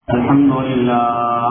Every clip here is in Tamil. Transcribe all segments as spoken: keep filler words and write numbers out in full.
الحمد لله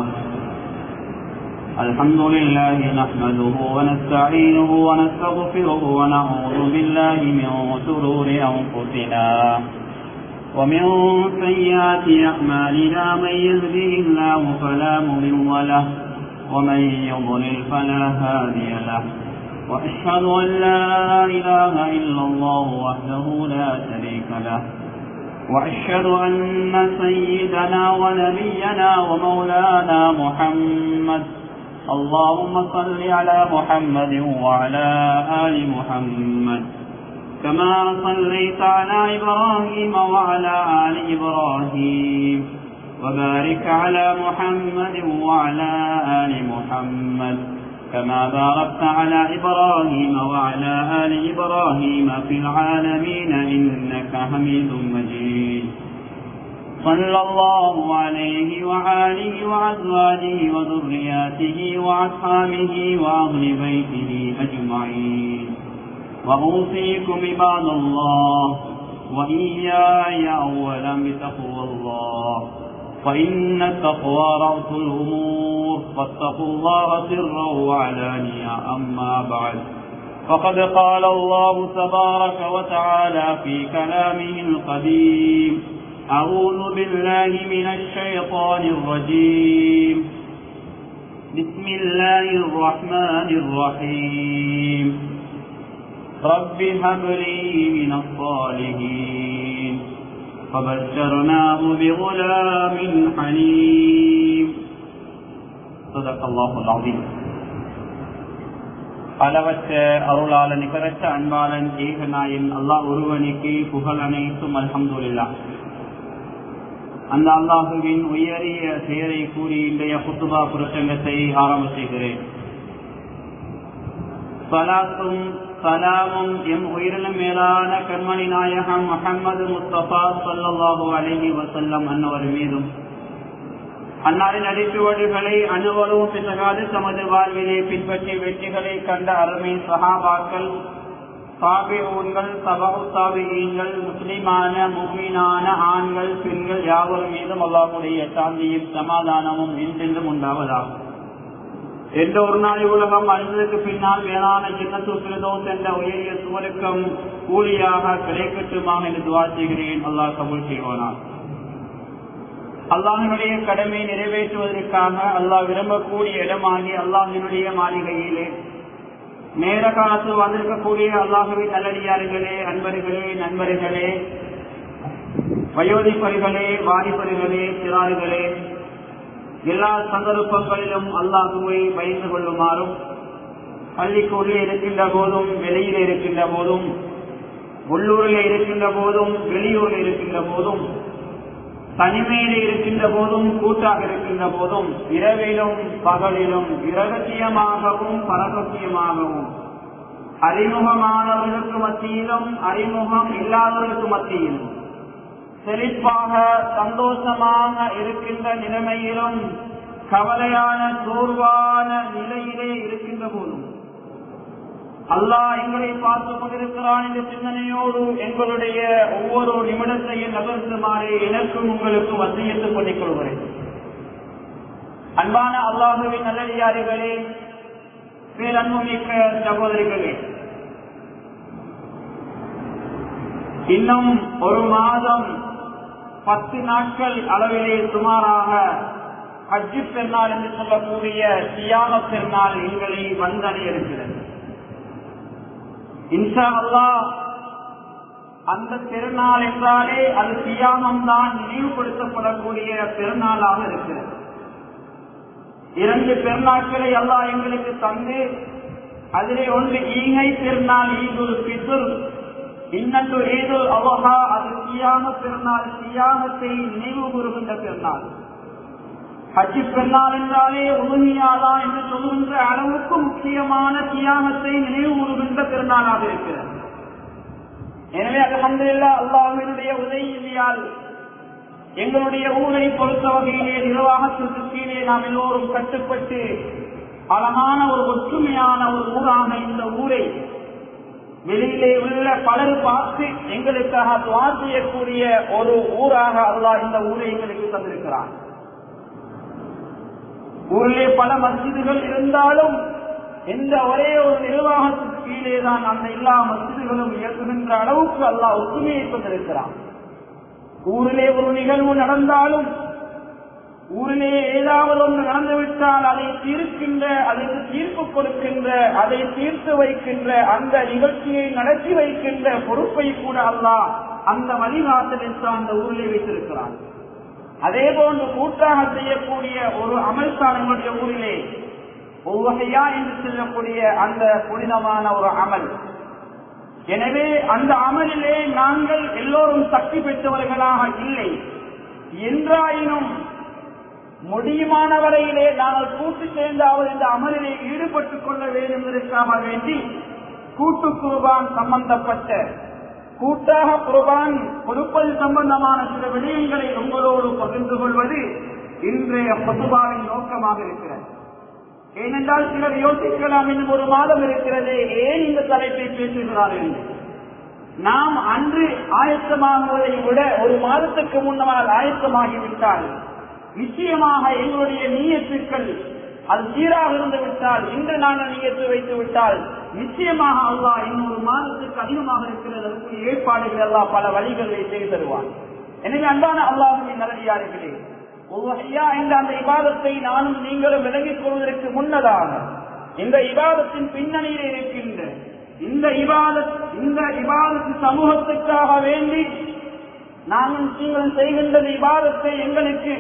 الحمد لله نحمده ونستعينه ونستغفره ونعوذ بالله من شرور أنفسنا ومن سيئات أعمالنا من يهده الله فلا مضل له ومن يضلل فلا هادي له وأشهد أن لا إله إلا الله وحده لا شريك له وأشهد أن سيدنا ونبينا ومولانا محمد اللهم صل على محمد وعلى آل محمد كما صليت على إبراهيم وعلى آل إبراهيم وبارك على محمد وعلى آل محمد كما باركت على إبراهيم وعلى آل إبراهيم في العالمين إنك حميد مجيد صلى الله عليه وآله وأزواجه وذرياته وأصحابه وأهل بيته أجمعين وأوصيكم عباد الله وإياي أولا بتقوى الله فإن التقوى رأس الأمور فاتقوا الله سرا وعلانيا أما بعد فقد قال الله تبارك وتعالى في كلامه القديم أعوذ بالله من الشيطان الرجيم بسم الله الرحمن الرحيم رب هب لي من الصالحين فبشرناه بغلام حليم صدق الله العظيم. அளவற்ற அருளாள நிகரற்ற அன்பாளன் ஏகநாயன் அல்லாஹ் ஒருவனுக்கு புகழ் அனைத்தும் அல்ஹம்துலில்லாஹ். அந்த அல்லாஹுவின் உயரிய பெயரை கூறி இன்றைய குத்துபா பிரசங்கத்தை ஆரம்ப செய்கிறேன். சலாத்தும் சலாமும் எம் உயிரிலும் மேலான கண்மணி நாயகம் முஹம்மது முஸ்தபா ஸல்லல்லாஹு அலைஹி வஸல்லம் அன்னவர் மீதும் அன்னாரின் அடிச்சுவடுகளை அனுபவம் பிசகாது தமது வாழ்விலே பின்பற்றி வெற்றிகளை கண்ட அருமை சஹாபாக்கள், தாபிஊன்கள், தபஉ தாபிஈன்கள், முஸ்லிமான முஃமினான ஆண்கள் பெண்கள் யாவர் மீதும் அல்லாஹ்வுடைய சாந்தியும் சமாதானமும் என்றென்றும் உண்டாவதாகும். என்ற ஒரு நாள் உலகம் அழிந்ததற்கு பின்னால் வேளாண் ஜன்னத்து ஃபிர்தௌஸ் என்ற உயரிய சுவருக்கம் கூலியாக கிடைக்கட்டுமாக என்று துஆ செய்கிறேன். அல்லாஹ் கபூல் செய்வானாக. அல்லாஹ்வினுடைய கடமை நிறைவேற்றுவதற்காக அல்லாஹ் விரும்பக்கூடிய இடமாகி அல்லாஹ்வினுடைய மாளிகையிலே நேர காலத்தில் வந்திருக்கக்கூடிய அல்லாஹ்வின் நல்லடியார்களே, அன்பர்களே, நண்பர்களே, வயோதிபர்களே, வாலிபர்களே, சிறார்களே, எல்லா சந்தர்ப்பங்களிலும் அல்லாஹ்வை பயந்து கொள்ளுமாறும், பள்ளிக்கு உள்ளே இருக்கின்ற போதும் வெளியிலே இருக்கின்ற போதும், உள்ளூரில் இருக்கின்ற போதும் வெளியூரில் இருக்கின்ற போதும், தனிமையிலே இருக்கின்ற போதும் கூட்டாக இருக்கின்ற போதும், இரவிலும் பகலிலும் இரகசியமாகவும் பரகசியமாகவும், அறிமுகமானவர்களுக்கு மத்தியிலும் அறிமுகம் இல்லாதவர்களுக்கு மத்தியிலும், செழிப்பாக சந்தோஷமாக இருக்கின்ற நிலைமையிலும் கவலையான சோர்வான நிலையிலே இருக்கின்ற போதும் அல்லாஹ் எங்களை பார்த்துக் கொண்டிருக்கிறான் என்ற சிந்தனையோடு எங்களுடைய ஒவ்வொரு நிமிடத்தையும் நகர்த்துமாறு எனக்கும் உங்களுக்கும் வசியத்துக் கொண்டிக் கொள்கிறேன். அன்பான அல்லாஹுவின் நல்லடியார்களே, பேரன்புமிக்க சகோதரிகளே, இன்னும் ஒரு மாதம் பத்து நாட்கள் அளவிலே சுமாராக ஹஜ்ஜு பெருநாள் என்று சொல்லக்கூடிய சியாம பெருநாள் எங்களை வந்தடைய இருக்கிறது. இன்ஷா அல்லாஹ் அந்த பெருநாள் என்றாலே அது சியாமம் தான் நினைவுபடுத்தப்படக்கூடிய பெருநாளாக இருக்கிறது. இரண்டு பெருநாட்களை அல்லாஹ் எங்களுக்கு தந்து அதிலே ஒன்று ஈகை பெருநாள் ஈதுல் ஃபித்ர், இன்னொன்று ஈதுல் அல்ஹா, அது சியாம பெருநாள், சியாமத்தை நினைவு கூறுகின்ற பெருநாள். ஹஜ்ஜு பெருநாள் என்றாலே உதுஹியா என்று சொல்கின்ற அளவுக்கு முக்கியமான சியாமத்தை நினைவு கூறுகின்ற பெருநாளாக இருக்கிறது. எனவே அல்ஹம்துலில்லாஹ் அல்லாஹ்வினுடைய உதவியால் எங்களுடைய ஊரை பொறுத்த வகையிலே நிர்வாகத்திற்கு கீழே நாம் எல்லோரும் கட்டுப்பட்டு அழகான ஒரு ஒற்றுமையான ஒரு ஊராக இந்த ஊரை வெளியிலே உள்ள பலர் பார்த்து எங்களுக்காக துஆ செய்யக்கூடிய ஒரு ஊராக அல்லாஹ் இந்த ஊரை எங்களுக்கு தந்திருக்கிறான். ஊரிலே பல மஸ்ஜிதுகள் இருந்தாலும் எந்த ஒரே ஒரு நிர்வாகத்துக்கு கீழேதான் அந்த எல்லா மஸ்ஜிதுகளும் இயக்குகின்ற அளவுக்கு அல்லாஹ் ஒற்றுமையை கொண்டிருக்கிறான். ஊரிலே ஒரு நிகழ்வு நடந்தாலும், ஊரிலே ஏதாவது ஒன்று நடந்துவிட்டால் அதை தீர்க்கின்ற, அதற்கு தீர்ப்பு கொடுக்கின்ற, அதை தீர்த்து வைக்கின்ற, அந்த நிகழ்ச்சியை நடத்தி வைக்கின்ற பொறுப்பை கூட அல்லாஹ் அந்த மதீனாவில் அந்த ஊரிலே வைத்திருக்கிறான். அதே போன்று கூட்டாக செய்யக்கூடிய ஒரு அமல்தான் எங்களுடைய ஊரிலே ஒவ்வகையா என்று சொல்லக்கூடிய அந்த புனிதமான ஒரு அமல். எனவே அந்த அமலிலே நாங்கள் எல்லோரும் சக்தி பெற்றவர்களாக இல்லை என்றாயினும் முடியுமான வரையிலே நாங்கள் கூட்டு சேர்ந்தாவது இந்த அமலிலே ஈடுபட்டுக் கொள்ள வேண்டும் என்பதற்காக வேண்டி கூட்டு குர்பான் சம்பந்தப்பட்ட கூட்டாக குர்பான் கொடுப்பது சம்பந்தமான சில விடயங்களை உங்களோடு பகிர்ந்து கொள்வது இன்றைய பசுபாவின் நோக்கமாக இருக்கிறது. ஏனென்றால் சிலர் யோசிக்கலாம், இன்னும் ஒரு மாதம் இருக்கிறது, ஏன் இந்த தலைப்பை பேசுகிறார்கள்? நாம் அன்று ஆயத்தமாகுவதை விட ஒரு மாதத்துக்கு முன்னால் ஆயத்தமாகிவிட்டால் நிச்சயமாக எங்களுடைய நீயத்துக்கள் அது சீராக இருந்து விட்டால், இன்று நாங்கள் நீயத்து வைத்து விட்டால் நிச்சயமாக அல்லாஹ் இன்னொரு மாதத்துக்கு அதிகமாக இருக்கிறது அதற்குரிய ஏற்பாடுகள் எல்லாம் பல வழிகளை செய்து தருவான். எனவே அன்பான அல்லாஹ்வின் நல்லடியார்களே, ஒவ்வொருயா என்ற அந்த இபாதத்தை நானும் நீங்களும் விளங்கிக் கொள்வதற்கு முன்னதாக இந்த இபாதத்தின் பின்னணியில் இருக்கின்ற இந்த இபாதத் இந்த இபாதத்து சமூகத்துக்காக வேண்டி நாங்கள் நீங்கள் செய்கின்ற இபாதத்தை எங்களுக்கு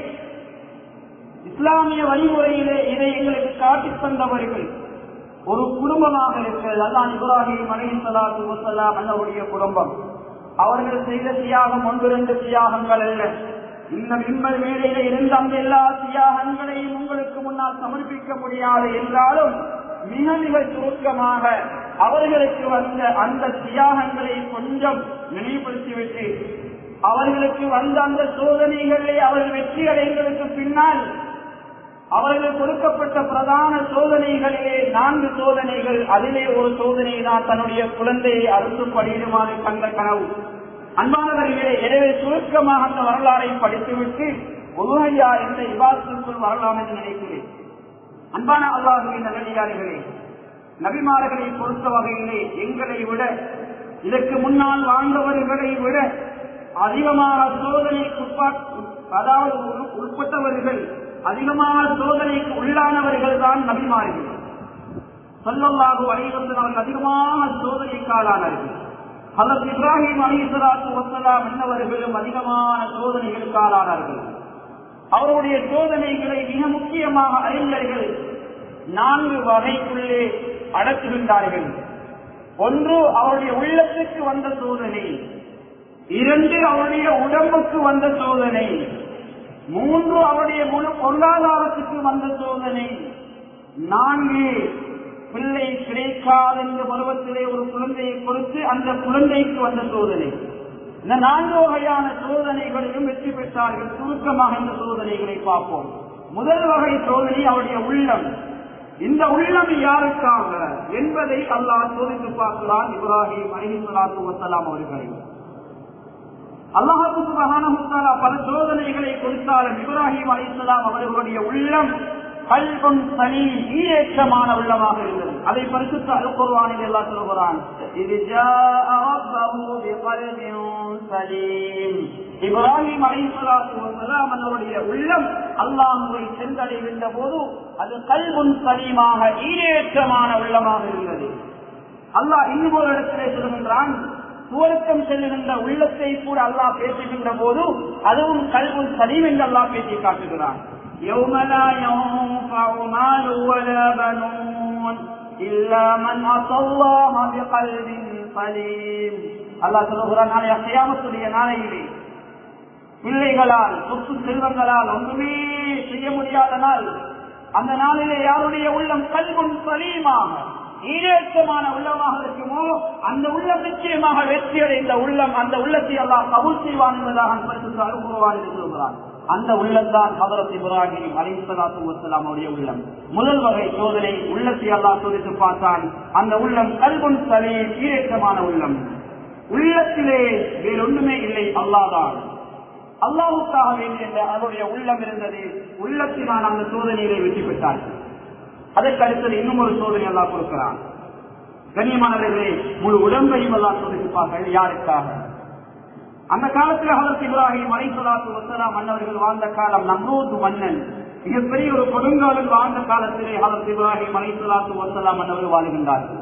இஸ்லாமிய வழிமுறையிலே இதை எங்களுக்கு காட்டித் தந்தவர்கள் ஒரு குடும்பமாக இருக்கிறது. அல்லாஹ் இப்ராஹிம் அலைஹிஸ்ஸலாத்து வஸ்ஸலாம் அவருடைய குடும்பம். அவர்கள் செய்த தியாகம் ஒன்றிரண்டு தியாகங்கள் அல்ல. இந்த மிம்பர் மேடையில இருந்த அந்த எல்லா தியாகங்களையும் உங்களுக்கு முன்னால் சமர்ப்பிக்க முடியாது என்றாலும் மிக மிக சுருக்கமாக அவர்களுக்கு வந்த அந்த தியாகங்களை கொஞ்சம் நினைவுபடுத்திவிட்டு அவர்களுக்கு வந்த அந்த சோதனைகளை அவர்கள் வெற்றி அடைந்ததற்கு பின்னால் அவர்கள் கொடுக்கப்பட்ட பிரதான சோதனைகளிலே நான்கு சோதனைகள், அதிலே ஒரு சோதனை தான் தன்னுடைய குழந்தையை அறுத்து படியுமாறு கண்ட கனவு. அன்பானவர்களே, எனவே சுருக்கமாக அந்த வரலாறை படித்துவிட்டு உலகையா என்ற இபாதத்திற்குள் வரலாம் என்று நினைக்கிறேன். அன்பான அல்லாஹ்வின் நல்லடியார்களே, நபிமார்களை பொறுத்த வகையிலே எங்களை விட இதற்கு முன்னால் வாழ்ந்தவர்களை விட அதிகமாக சோதனைக்கு அதாவது உட்பட்டவர்கள், அதிகமான சோதனைக்கு உள்ளானவர்கள் தான் நபிமார்கள். ஸல்லல்லாஹு அலைஹி வஸல்லம் அதிகமான சோதனைக்கு ஆளானார்கள். ஹஜ்ரத் இப்ராஹிம் அலைஹிஸ்ஸலாத்து வஸ்ஸலாம் என்னவர்களும் அதிகமான சோதனைகளுக்கு ஆளானார்கள். அவருடைய சோதனைகளை மிக முக்கியமாக அறிஞர்கள் நான்கு வகைக்குள்ளே அடக்குகின்றார்கள். ஒன்று அவருடைய உள்ளத்துக்கு வந்த சோதனை, இரண்டு அவருடைய உடம்புக்கு வந்த சோதனை, மூன்று அவருடைய முழு பொருளாதாரத்துக்கு வந்த சோதனை, நான்கு பிள்ளை கிடைக்காத இந்த பருவத்திலே ஒரு குழந்தையை கொடுத்து அந்த குழந்தைக்கு வந்த சோதனை. இந்த நான்கு வகையான சோதனைகளிலும் வெற்றி பெற்றார்கள். சுருக்கமாக இந்த சோதனைகளை பார்ப்போம். முதல் வகை சோதனை அவருடைய உள்ளம். இந்த உள்ளம் யாருக்காக என்பதை அல்லாஹ் சோதித்து பார்க்கிறான் இப்ராஹிம் அலைஹிஸ்ஸலாத்து வஸ்ஸலாம் அவர்களை. அல்லாஹ் சுப்ஹானஹு வ தஆலா பல சோதனைகளை கொடுத்தாலும் இப்ராஹிம் அலைஹிஸ்ஸலாம் அவர்களுடைய உள்ளம் கல்புன் சலீம், ஈரேற்றமான உள்ளமாக இருந்தது. அதை பரிசுத்த அல் குர்ஆனில் அல்லாஹ் சொல்கிறான், இத் ஜாஅ ரப்பஹு பிகல்பின் சலீம். இப்ராஹிம் அலைஹிஸ்ஸலாத்து வஸ்ஸலாம் அவருடைய உள்ளம் அல்லாஹ்வை சென்றடைகின்ற போது அது கல்புன் சலீமாக, ஈரேற்றமான உள்ளமாக இருந்தது. அல்லாஹ் இன்னும் ஒரு இடத்திலே சொல்கின்றான், சுவர்க்கம் செல்லுகின்ற உள்ளத்தை கூட அல்லாஹ் பேசுகின்ற போது அதுவும் கல்புன் சலீம் என்று அல்லாஹ் பேசி காட்டுகிறான். يوم لا ينفع مال ولا بنون إلا من أتى الله بقلب سليم. அல்லாஹ் சொல்கிறான், நாளைய கியாமத்துடைய நாளையிலே பிள்ளைகளால் சொத்து செல்வங்களால் ஒன்றுமே செய்ய முடியாத நாள். அந்த நாளிலே யாருடைய உள்ளம் கல்புன் சலீமாக, ஈரேற்றமான உள்ளமாக இருக்குமோ அந்த உள்ளம் நிச்சயமாக வெற்றி அடைந்த உள்ளம். அந்த உள்ளத்தை அல்லாஹ் கபூல் செய்வான் என்பதாக பரிசுத்த அல் குர்ஆனில் சொல்கிறான். அந்த உள்ளம்தான் ஹஜ்ரத் இப்ராஹிம் அலைஹிஸ்ஸலாத்து வஸ்ஸலாம் அவருடைய உள்ளம். முதல் வகை சோதனை, உள்ளத்தை அல்லாஹ் சோதித்து பார்த்தான். அந்த உள்ளம் கல்புன் சலீம், ஈரேற்றமான உள்ளம். உள்ளத்திலே வேறொன்றுமே இல்லை, அல்லாஹ் தான். அல்லாஹ்வுக்காக வேண்டி என்ற அவருடைய உள்ளம் இருந்தது. உள்ளத்தினால் அந்த சோதனையிலே வெற்றி பெற்றார்கள். அதற்கு அடுத்தது இன்னும் ஒரு சோதனை அல்லாஹ் கொடுக்கிறான். கண்ணியமானவர்களே, முழு உடம்பையும் அல்லாஹ் சோதிப்பார்கள். யாருக்காக? அந்த காலத்தில் ஹஜ்ரத் இப்ராஹிம் அலைஹிஸ்ஸலாத்து வஸ்ஸலாம் மன்னர்கள் வாழ்ந்த காலம். நம்ரூத் மன்னன் மிகப்பெரிய ஒரு கொடுங்காலம் வாழ்ந்த காலத்திலே ஹஜ்ரத் இப்ராஹிம் அலைஹிஸ்ஸலாத்து வஸ்ஸலாம் மன்னர்கள் வாழ்கின்றார்கள்.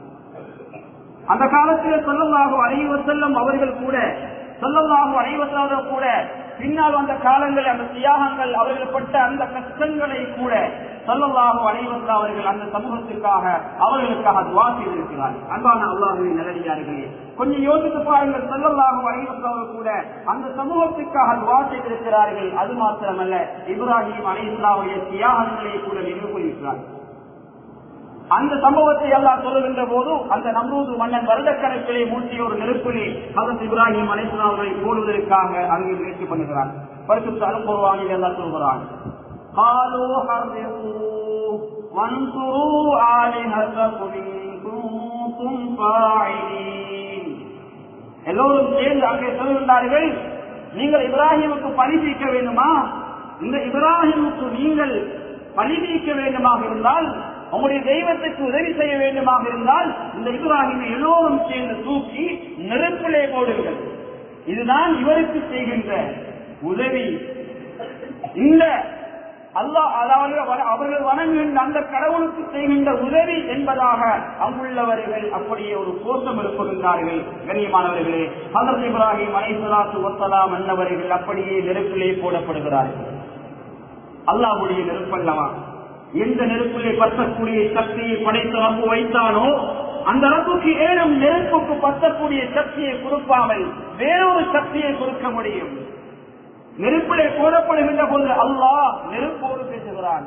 அந்த காலத்திலே ஸல்லல்லாஹு அலைஹி வஸல்லம் அவர்கள் கூட ஸல்லல்லாஹு அலைஹி வஸல்லம் கூட பின்னால் வந்த காலங்கள் அந்த தியாகங்கள் அவர்கள் பட்ட அந்த கஷ்டங்களை கூட ஸல்லல்லாஹு அலைஹி வஸல்லம் அவர்கள் அந்த சமூகத்திற்காக அவர்களுக்காக துஆ செய்திருக்கிறார்கள். அன்பான அல்லாஹ்வின் நல்லடியார்களே, கொஞ்சம் யோசித்து பாருங்கள். ஸல்லல்லாஹு அலைஹி வஸல்லம் கூட அந்த சமூகத்திற்காக துஆ செய்திருக்கிறார்கள். அது மாத்திரமல்ல, இப்ராஹிம் அலைஹிஸ்ஸலாமுடைய தியாகங்களை கூட நினைவு கூறுகிறார்கள். அந்த சம்பவத்தை அல்லாஹ் சொல்லுகின்ற போது அந்த நம்ரூத் மன்னன் வருடக்கணக்கிலே மூட்டிய ஒரு நெருப்பிலே ஹஜ்ரத் இப்ராஹிம் அலைஹிஸ்ஸலாம் அவர்களை போடுவதற்காக அங்கே முயற்சி பண்ணுகிறான். பரிசுத்த அல் குர்ஆனில் அல்லாஹ் சொல்கிறான், قالوا حرقوا وانصروا آلهتكم إن كنتم فاعلين. எல்லோரும் சேர்ந்து அங்கே சொல்கின்றார்கள், நீங்கள் இப்ராஹிமுக்கு பழி தீர்க்க வேண்டுமா? இந்த இப்ராஹிமுக்கு நீங்கள் பழி தீர்க்க வேண்டுமாக இருந்தால், உங்களுடைய தெய்வத்துக்கு உதவி செய்ய வேண்டுமாக இருந்தால், இந்த இப்ராஹிமை எல்லோரும் சேர்ந்து தூக்கி நெருப்பிலே போடுங்கள். இதுதான் இவருக்கு செய்கின்ற உதவி. இந்த அல்லாஹ் அதாவது அவர்கள் வணங்குகின்ற அந்த கடவுளுக்கு செய்கின்ற உதவி என்பதாக அங்குள்ளவர்கள் அப்படியே ஒரு கோஷம் எழுப்புகின்றார்கள். கண்ணியமானவர்களே, ஹஜ்ரத் இப்ராஹிம் அலைஹிஸ்ஸலாத்து வஸ்ஸலாம் அன்னவர்கள் அப்படியே நெருப்பிலே போடப்படுகிறார்கள். அல்லாஹ்வுடைய நெருப்பல்லவா, எந்த நெருப்பிலே பற்றக்கூடிய சக்தியை படைத்த ரப்பு வைத்தானோ அந்த ரப்புக்கு ஏனும் நெருப்புக்கு பற்றக்கூடிய சக்தியை கொடுக்காமல் வேறொரு சக்தியை கொடுக்க முடியும். நெருப்பிலே போடப்படுகின்ற போது அல்லாஹ் நெருப்போடு பேசுகிறான்.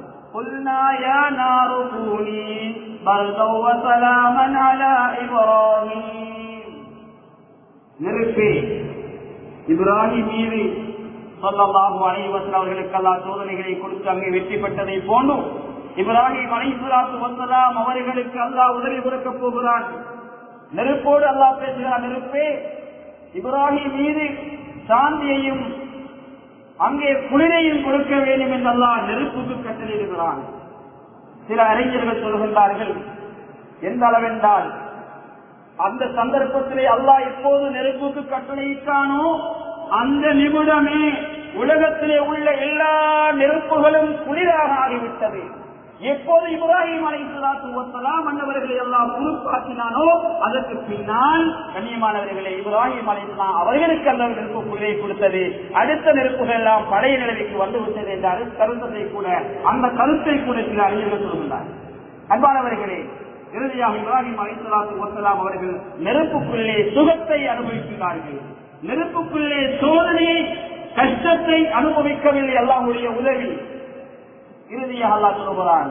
நெருப்பே, இப்ராஹிம் மீது ஸல்லல்லாஹு அலைஹி வஸல்லம் அவர்களுக்கு அல்லாஹ் சோதனைகளை கொடுத்து அங்கே வெற்றி பெற்றதை போன்று இப்ராஹிம் அலைஹிஸ்ஸலாத்து வஸ்ஸலாம் அவர்களுக்கு அல்லாஹ் உதவி கொடுக்க போகிறான். நெருப்போடு அல்லாஹ் பேசுகிறான். நெருப்பே, இப்ராஹிம் மீது சாந்தியையும் அங்கே குளிரையும் கொடுக்க வேண்டும் என்று அல்லாஹ் நெருப்புக்கு கட்டளையிடுகிறான். சில அறிஞர்கள் சொல்கின்றார்கள், எந்த அளவென்றால் அந்த சந்தர்ப்பத்திலே அல்லாஹ் எப்போது நெருப்புக்கு கட்டளையிட்டானோ அந்த நிமிடமே உலகத்திலே உள்ள எல்லா நெருப்புகளும் குளிராக ஆகிவிட்டது. எப்போது இப்ராஹிம் அலைஹிஸ்ஸலாத்து வஸ்ஸலாம் அன்னவர்களை எல்லாம் குறுப்பாக்கினானோ அதற்கு பின்னால் கண்ணியமானவர்களே இப்ராஹிம் அலைஹிஸ்ஸலாம் அவர்களுக்கு அந்த நெருப்பு குளிரை கொடுத்தது. அடுத்த நெருப்புகள் எல்லாம் பழைய நிலைமைக்கு வந்து விட்டது என்ற கருத்தை கூட அந்த கருத்தை கூட சில அறிஞர்கள் சொல்கின்றார். அன்பானவர்களே, இறுதியாக இப்ராஹிம் அலைஹிஸ்ஸலாத்து வஸ்ஸலாம் அவர்கள் நெருப்புக்குள்ளே சுகத்தை அனுபவிக்கிறார்கள். நெருப்புக்குள்ளே சோதனையை கஷ்டத்தை அனுபவிக்கவில்லை. அல்லாஹ்வுடைய உதவி. இறுதியாக அல்லாஹ் சொல்கிறான்,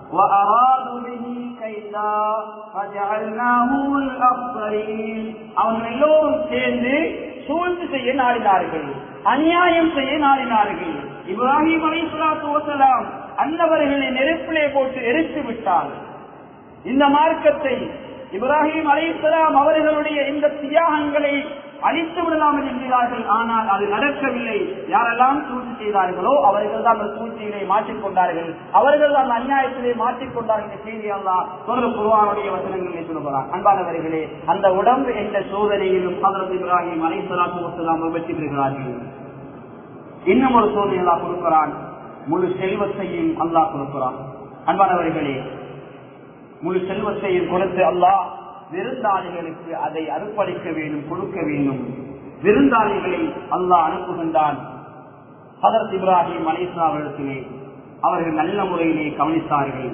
அவர்கள் எல்லோரும் சேர்ந்து சூழ்ச்சி செய்ய நாடினார்கள், அநியாயம் செய்ய நாடினார்கள். இப்ராஹிம் அலைஹிஸ்ஸலாத்து வஸ்ஸலாம் அன்னவர்களை நெருப்பிலே போட்டு எரித்து விட்டார். இந்த மார்க்கத்தை இப்ராஹிம் அலைஹிஸ்ஸலாம் அவர்களுடைய இந்த தியாகங்களை அழித்து விடலாம் என்கிறார்கள். ஆனால் அது நடக்கவில்லை. யாரெல்லாம் சூழ்ச்சி செய்தார்களோ அவர்கள் தான் அந்த சூழ்ச்சியிலே மாற்றிக்கொண்டார்கள், அவர்கள் தான் அநியாயத்திலே மாற்றிக்கொண்டார்கள் என்ற செய்தி அல்லாஹ் சொல்ற குர்ஆனுடைய வசனங்களிலே சொல்கிறார். அன்பானவர்களே, அந்த உடம்பு என்ற சோதனையிலும் ஹஜ்ரத் இப்ராஹிம் அலைஹிஸ்ஸலாத்து வஸ்ஸலாம் வெற்றி பெறுகிறார்கள். இன்னும் ஒரு சோதனை அல்லாஹ் கொடுக்கிறான். முழு செல்வத்தையும் அல்லாஹ் கொடுக்கிறான். அன்பானவர்களே, முழு செல்வத்தையும் கொடுத்து அல்லாஹ் விருந்தாளிகளுக்கு அதை அர்ப்பணிக்க வேண்டும், கொடுக்க வேண்டும். விருந்தாளிகளை அல்லாஹ் அனுப்புகின்றான். ஹஜ்ரத் இப்ராஹிம் அலைஹிஸ்ஸலாம் அவர்களிடத்திலே அவர்கள் நல்ல முறையிலே கவனித்தார்கள்.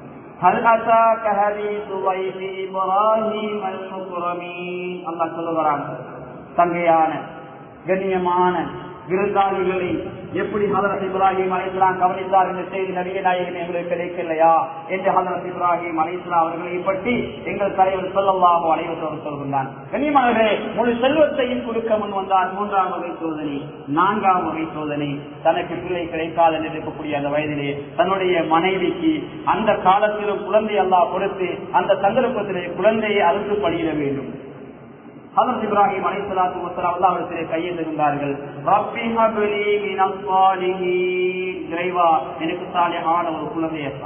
அல்லாஹ் சொல்லுகிறான், தங்கையான கண்ணியமான விருந்தாளிகளை எப்படி ஹஜ்ரத் இப்ராஹிம் அலைஹிஸ்ஸலாம் கவனித்தார் என்ற செய்தி நபிகள் நாயகம் எங்களுக்கு கிடைக்கலையா என்று ஹஜ்ரத் இப்ராஹிம் அலைஹிஸ்ஸலாம் அவர்களை பற்றி எங்கள் தலைவர் ஸல்லல்லாஹு அலைஹி வஸல்லம் சொல்கின்றார். கண்ணியமானவர்களே, முழு செல்வத்தையும் கொடுக்க முன் வந்தார். மூன்றாம் வகை சோதனை, நான்காம் வகை சோதனை. தனக்கு பிள்ளை கிடைக்காது என்று இருக்கக்கூடிய அந்த வயதிலே தன்னுடைய மனைவிக்கு அந்த காலத்திலும் குழந்தை அல்லாஹ் கொடுத்து அந்த சந்தர்ப்பத்திலே குழந்தையை அறுத்து பணியிட வேண்டும். ஹஜ்ரத் இப்ராஹிம் அலைஹிஸ்ஸலாத்து வஸ்ஸலாம் அல்லாஹ்விடத்திலே கையேந்துகின்றார்கள். ரப்பி ஹப்லி மினஸ் ஸாலிஹீன், இறைவா எனக்கு சாலிஹான ஒரு குழந்தையை தா.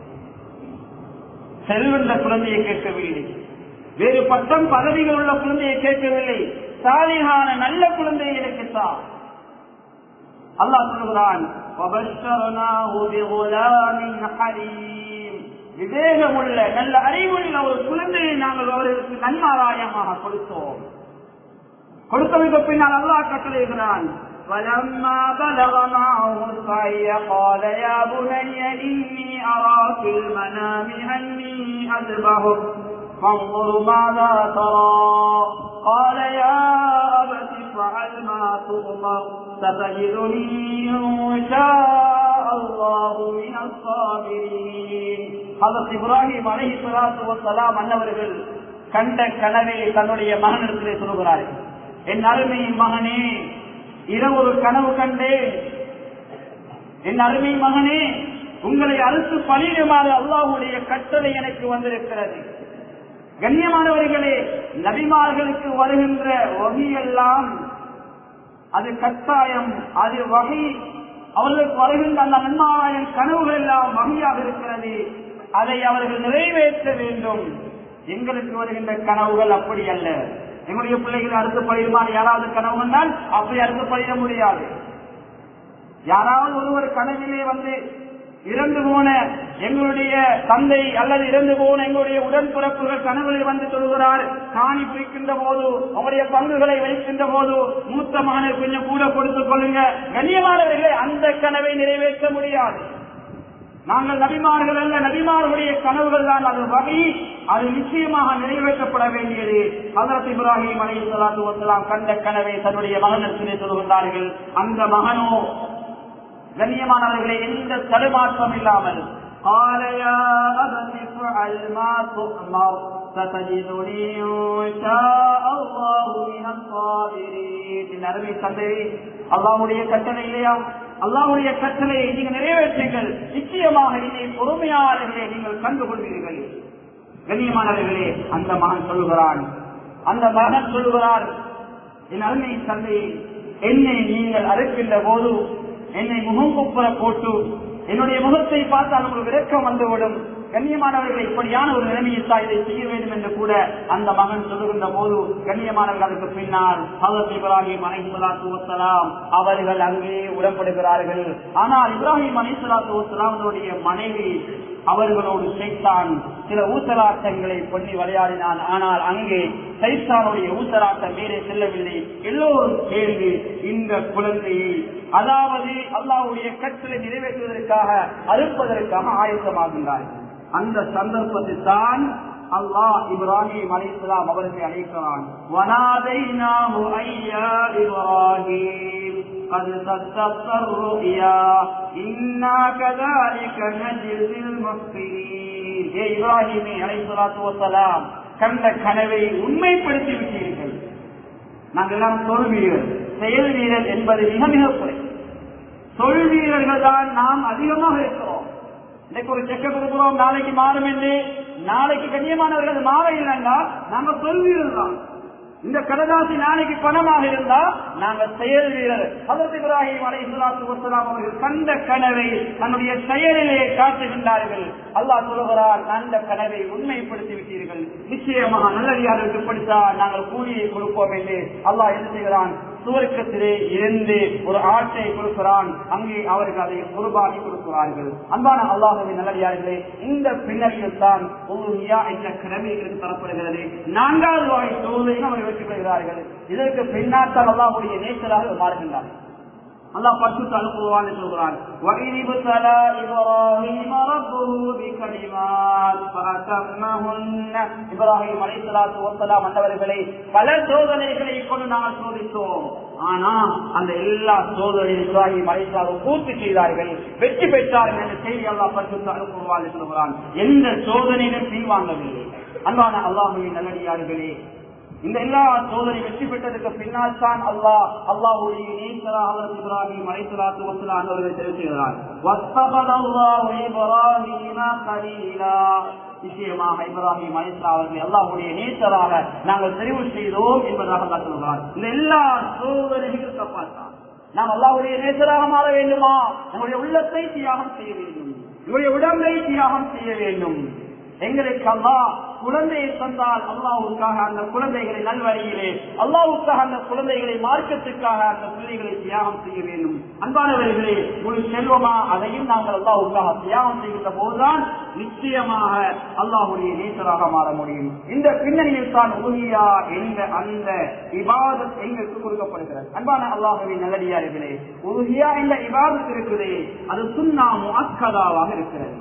செல்வந்த குழந்தையை கேட்கவில்லை, வேறு பட்டம் பதவிகள் உள்ள குழந்தையை கேட்கவில்லை, சாலிஹான நல்ல குழந்தையை எனக்கு தா. அல்லாஹ் சொல்கிறான் விவேகமுள்ள நல்ல அறிவுள்ள ஒரு குழந்தையை நாங்கள் அவர்களுக்கு நன்மாராயமாக கொடுத்தோம். கொடுத்ததுக்கு பின்னால் அல்லாஹ் கட்டளைகிறான் فَلَمَّا بَلَغَ مَعَهُ السَّعْيَ قَالَ يَا بُنَيَّ إِنِّي أَرَىٰ فِي الْمَنَامِ أَنِّي أَذْبَحُكَ فَانظُرْ مَاذَا تَرَىٰ قَالَ يَا أَبَتِ افْعَلْ مَا تُؤْمَرُ سَتَجِدُنِي إِن شَاءَ اللَّهُ مِنَ الصَّابِرِينَ. ஹஜ்ரத் இப்ராஹிம் அலைஹிஸ்ஸலாத்து வஸ்ஸலாம் அன்னவர்கள் கண்ட கனவை தன்னுடைய மகனிடத்திலே சொல்கிறார்கள். என் அருமை மகனே, இரவு ஒரு கனவு கண்டேன். என் அருமை மகனே, உங்களை அறுத்து பலியிடுமாறு அல்லாஹ்வுடைய கட்டளை எனக்கு வந்திருக்கிறது. கண்ணியமானவர்களே, நபிமார்களுக்கு வருகின்ற வகையெல்லாம் அது கட்டாயம், அது வகை. அவர்களுக்கு வருகின்ற அந்த நன்மாராயன் கனவுகள் எல்லாம் வகையாக இருக்கிறது. அதை அவர்கள் நிறைவேற்ற வேண்டும். எங்களுக்கு வருகின்ற கனவுகள் அப்படி அல்ல. எங்களுடைய பிள்ளைகள் அறுத்து பழியுமாறு யாராவது கனவு வந்தால் அப்படி அறுத்து பழிய முடியாது. யாராவது ஒருவர் கனவிலே வந்து இறந்து போன எங்களுடைய தந்தை அல்லது இறந்து போன எங்களுடைய உடன்பிறப்புகள் கனவுகளை வந்து சொல்கிறார், காணி பிரிக்கின்ற போது அவருடைய பங்குகளை வைக்கின்ற போது மூத்த மகனை கொஞ்சம் கூட கொடுத்துக் கொள்ளுங்க. கண்ணியமானவர்களே, அந்த கனவை நிறைவேற்ற முடியாது. நாங்கள் நபிமார்கள் அல்ல, நபிமார்களுடைய கனவுகள் தான் அது வகை. அது நிச்சயமாக நிறைவேற்றப்பட வேண்டியது. ஹஜ்ரத் இப்ராஹிம் அலைஹிஸ்ஸலாத்து வஸ்ஸலாம் கண்ட கனவை தன்னுடைய மகனிடத்திலே சொல்கிறார்கள். அந்த மகனோ கண்ணியமானவர்களே எந்த தடுமாற்றம் இல்லாமல் قال يا أبت افعل ما تؤمر ستجدني إن شاء الله من الصابرين. என் அருமை தந்தையே, அல்லாஹ்வுடைய கட்டளை இல்லையா? அல்லாஹ்வுடைய கட்டளையை நீங்கள் நிறைவேற்றுங்கள். நிச்சயமாக என்னை பொறுமையாளர்களே நீங்கள் கண்டுகொள்வீர்கள். கண்ணியமானவர்களே, அந்த மகன் சொல்லுகிறான், அந்த மகன் சொல்லுகிறார், என் அருமை தந்தையை, என்னை நீங்கள் அறுக்கின்ற போது என்னை முகம் குப்புற போட்டு என்னுடைய முகத்தை பார்த்தால் உங்களுக்கு விரக்கம் வந்துவிடும். கண்ணியமானவர்கள் இப்படியான ஒரு நிலைமையை தான் இதை செய்ய வேண்டும் என்று கூட அந்த மகன் சொல்லுகின்ற போது கண்ணியமானவர்கள் அதுக்கு பின்னால் ஹஜ்ரத் இப்ராஹிம் அலைஹிஸ்ஸலாத்து வஸ்ஸலாம் அவர்கள் அங்கே உடன்படுகிறார்கள். ஆனால் இப்ராஹிம் அலைஹிஸ்ஸலாத்து வஸ்ஸலாம் அவருடைய மனைவி அவர்களோடு சைத்தான் சில ஊசலாட்டங்களை பண்ணி விளையாடினான். ஆனால் அங்கே சைத்தானுடைய ஊசலாட்டம் மேலே செல்லவில்லை. எல்லோரும் சேர்ந்து இந்த குழந்தையை, அதாவது அல்லாஹ்வுடைய கட்டளை நிறைவேற்றுவதற்காக அறுப்பதற்காக ஆயத்தமாகின்றார்கள். அந்த சந்தர்ப்பத்தில் தான் அல்லாஹ் இப்ராஹிம் அலைஹிஸ்ஸலாம் அவர்களை அழைக்கிறான். வனாதைனாஹு ஐயா இப்ராஹிம் قد صدقت الرؤيا إنا كذلك نجزي المحسنين. ஏ இப்ராஹிம் அலைஹிஸ்ஸலாத்து வஸ்ஸலாம், கண்ட கனவை உண்மைப்படுத்தி விட்டீர்கள். நாங்கள் எல்லாம் சொல்வீர்கள், செயல் வீரர் என்பது மிக மிக குறை. சொல் வீரர்கள் தான் நாம் அதிகமாக இருக்கிறோம். இன்னைக்கு ஒரு செக்க கொடுக்கிறோம், நாளைக்கு மாறும் என்று. நாளைக்கு கண்ணியமானவர்கள் மாற இல்லைன்னா நாங்க சொல் வீரர் தான். இந்த கடதாசி நாளைக்கு பணமாக இருந்தா நாங்கள் செயல் வீரர். ஹஜ்ரத் இப்ராஹிம் அலைஹிஸ்ஸலாத்து வஸ்ஸலாம் அவர்கள் கண்ட கனவை தன்னுடைய செயலிலே காட்டுகின்றார்கள். அல்லாஹ் சொல்கிறார், அந்த கனவை உண்மைப்படுத்தி விட்டீர்கள். நிச்சயமாக நல்லடியாருக்கு படித்தால் நாங்கள் கூலியை கொடுப்போம் என்று அல்லாஹ் என்ன செய்கிறான்? சுவர்க்கத்திலே இருந்து ஒரு ஆட்டை கொடுக்கிறான். அங்கே அவர்கள் அதை குர்பானி கொடுக்கிறார்கள். அன்பான அல்லாஹ்வின் நல்லடியார்களே, இந்த பின்னணியில் தான் உலுஹியா என்ற கடமைகளுக்கு தரப்படுகிறது. நான்காவது வகை தொழுகையும் அவர்கள் வெற்றி பெறுகிறார்கள். இதற்கு பின்னால்தான் அல்லாஹ்வுடைய நேசராக மாறுகின்றார்கள். அல்லாஹ் பரிசுத்த அனுப்புவான் சொல்கிறான், وَإِذِ ابْتَلَى إِبْرَاهِيمَ رَبُّهُ بِكَلِمَاتٍ فَأَتَمَّهُنَّ. இப்ராஹிம் அலைஹிஸ்ஸலாத்து வஸ்ஸலாம் அன்னவர்களை பல சோதனைகளை கொண்டு நாங்கள் சோதித்தோம். ஆனா அந்த எல்லா சோதனையும் இப்ராஹிம் அலைஹிஸ்ஸலாம் பூர்த்தி செய்தார்கள், வெற்றி பெற்றார்கள் என்ற செய்தி அல்லாஹ் பரிசுத்த அனுப்புவான் சொல்கிறான். எந்த சோதனையிலும் பின்வாங்கவில்லை. அன்பான அல்லாஹ்வின் நல்லடியார்களே, இந்த எல்லா சோதனை வெற்றி பெற்றதுக்கு பின்னால் தான் அல்லாஹ் அல்லாஹ்வுடைய நேசரா ஹஜ்ரத் இப்ராஹிம் அலைஹிஸ்ஸலாத்து வஸ்ஸலாம் அவர்களை தெரிவிக்கிறார். வஸ்தபல்லாஹு இப்ராஹீம கலீலா. நிச்சயமாக இப்ராஹிம் அலைஹிஸ்ஸலாம் அவர்களை அல்லாஹ்வுடைய நேசராக நாங்கள் தெரிவு செய்தோம் என்பதாக அல்லாஹ் சொல்கிறார். இந்த எல்லா சோதனைகளுக்கு அப்பால் நாம் அல்லாஹ்வுடைய நேசராக மாற வேண்டுமா? நம்முடைய உள்ளத்தை தியாகம் செய்ய வேண்டும், நம்முடைய உடம்பை தியாகம் செய்ய வேண்டும். எங்களுக்கு அல்லாஹ் குழந்தையை தந்தால் அல்லாஹ்வுக்காக அந்த குழந்தைகளை நல்வழியிலே, அல்லாஹ்வுக்காக அந்த குழந்தைகளை மார்க்கத்துக்காக அந்த பிள்ளைகளை தியாகம் செய்ய வேண்டும். அன்பானவர்களே, முழு செல்வமா அதையும் நாங்கள் அல்லாஹ்வுக்காக தியாகம் செய்கின்ற போதுதான் நிச்சயமாக அல்லாஹ்வுடைய நேசராக மாற முடியும். இந்த பின்னணியில் தான் உலுஹியா என்ற அந்த இபாதத் எங்களுக்கு கொடுக்கப்படுகிறது. அன்பான அல்லாஹ்வின் நல்லடியார்களே, உலுஹியா என்ற இபாதத் இருக்குது, அது சுன்னா முஅக்கதாவாக இருக்கிறது.